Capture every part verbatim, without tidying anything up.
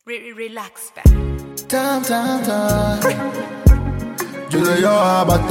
Re- relax back. Tam tam tam. Julia, you're about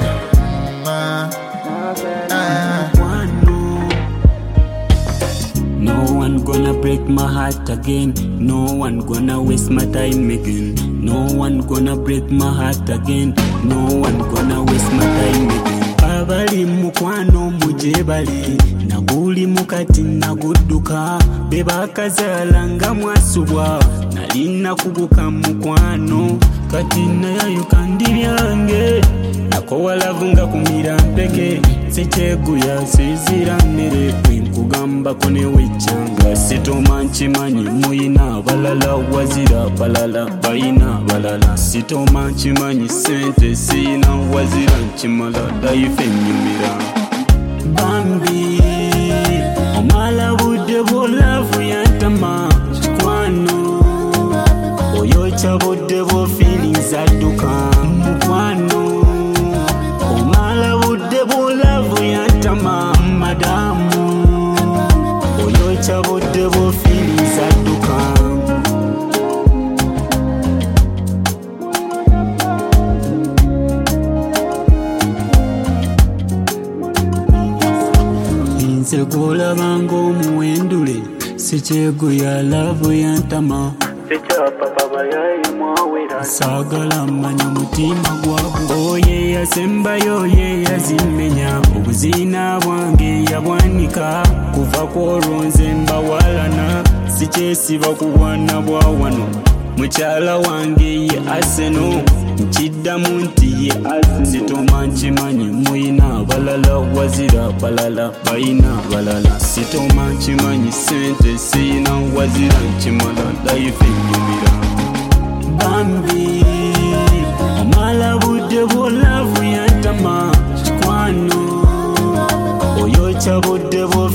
No one gonna break my heart again. No one gonna waste my time again. No one gonna break my heart again. No one gonna waste my time again. Abali mukwano mujebali naguli mukati nagudduka beba kazala nga mwasubwa nalina kuguka mukwano kati nayo kandi byange nakowalavu nga kumira mpeke sicheguya sizira mmere kugamba kone wechanga sitoma nchimanyi muyina balala wazira balala bayina balala sitoma nchimanyi sente sina wazira nchimala daife nyumira Bambi omala budde bolavu yantama chikwano oyocha budde bo feelings aduka mukwano omala budde bolavu yantama madamu oyocha budde bo feelings aduka Segula bango muendule sichego ya love yantama sichapa baba yayi mwawira sagala manya mutima gwabu oye yasemba yoye yazimenya obuzina bwange yabwanika kuva koronze mbawalana sichesiba kubwana bwawano muchala wange ye aseno nchidda munti ye sitoma nchimanyi muyina balala wazira balala bayina balala sitoma nchimanyi sente sina wazira nchimala daife nyumira Bambi omala budde bolavu yantama chikwano oyocha budde bo